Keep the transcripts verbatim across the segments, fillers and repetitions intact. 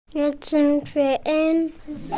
Jetzt sind wir in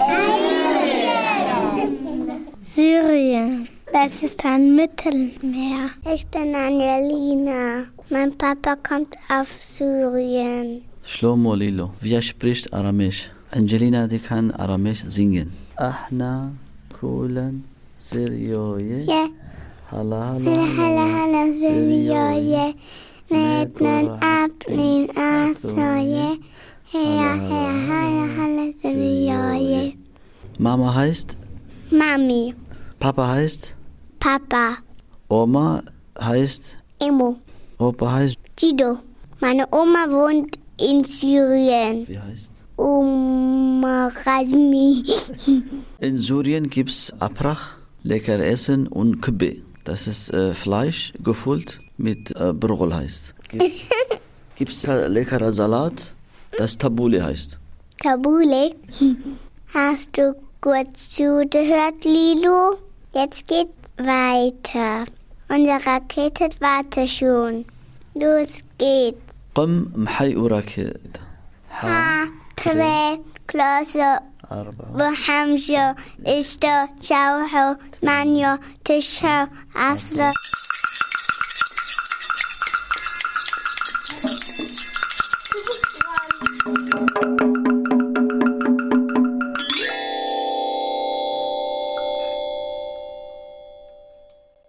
Syrien. Syrien. Das ist ein Mittelmeer. Ich bin Angelina. Mein Papa kommt aus Syrien. Shlomo Lilo. Wer spricht Aramäisch? Angelina, die kann Aramäisch singen. Ahna kulan Syrioye. Ja. Hala Hala hala hala Syrioye. Metnen abnin asoye. Hea hea hala hala Syrioye. Mama heißt? Mami. Papa heißt? Papa. Oma heißt? Emo. Opa heißt? Gido. Meine Oma wohnt in Syrien. Wie heißt? Oma Razmi. In Syrien gibt es Abrach, lecker Essen und Kibbe. Das ist äh, Fleisch gefüllt mit äh, Brol heißt. Gibt es leckerer Salat, das Tabule heißt. Tabule. Hast du gut zugehört, Lilo? Jetzt geht's weiter. Unsere Rakete wartet schon. Los geht's. قم محي وراكد. ها تري كلاسة وحمشة اشتو شوحو مانيو تشهو عصر